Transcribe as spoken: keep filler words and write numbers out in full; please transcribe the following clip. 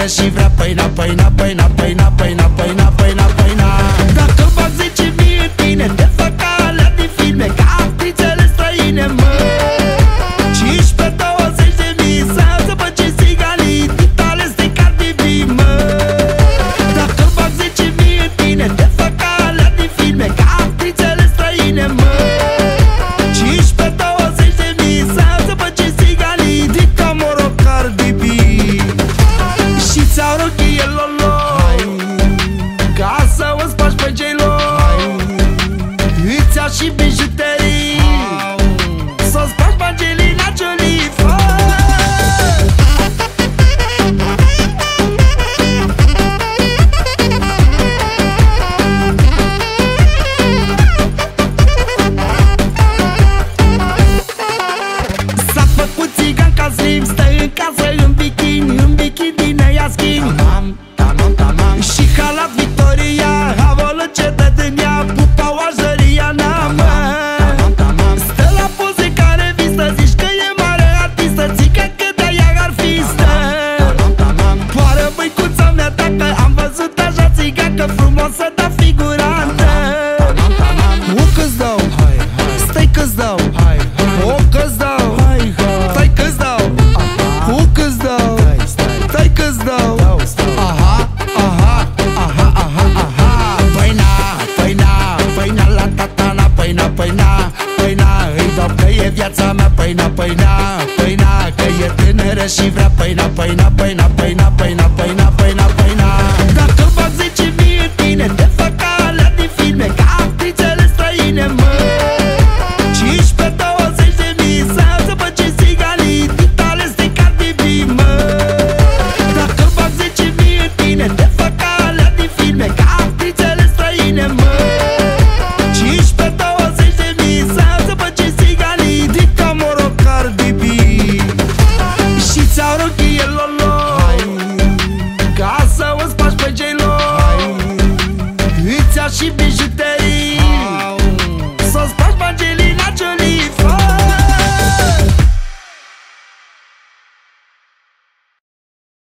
tânără și vrea păina, păina, păina, păina, păina, păina, păina, păina. Dacă fac zece mii în tine, te fac ca alea din filme, ca actrițele străine, mă. Cincisprezece douăzeci de mii, să pe ce țiganii, ditale de Cardi B, mă. Dacă fac zece mii în tine, te fac ca alea din filme, ca actrițele străine, mă. Cincisprezece douăzeci de mii, să pe ce țiganii, dita moro Cardi B. Și ți-au rochie lolo, ca să o spargi pe J-Lo. Îți iau și bijuterii, să o spargi pe Angelina Jolie, fă. S-a făcut țigan ca Slim, stă în casă în bikini, în bikini ne ia schimb. Și halat Victoria, avolă ce dă din ea, pupa oajăria n-am, mă. Stă la poze care vistă, zici că e mare artistă, țică că de-aia ar fi stă. Poară băicuța mea dacă am văzut așa țigacă frumoasă, dar figurantă. O că-ți dau, stai că-ți dau, o că-ți dau, stai că-ți dau, o că-ți dau, stai că-ți dau. Aha, aha, aha, aha, aha. Păina, păina, păina la tatana, păina, păina, păina. Îi dau că e viața mea, păina, păina, păina. Că e tânără și vrea păina, păina, păina, păina, păina.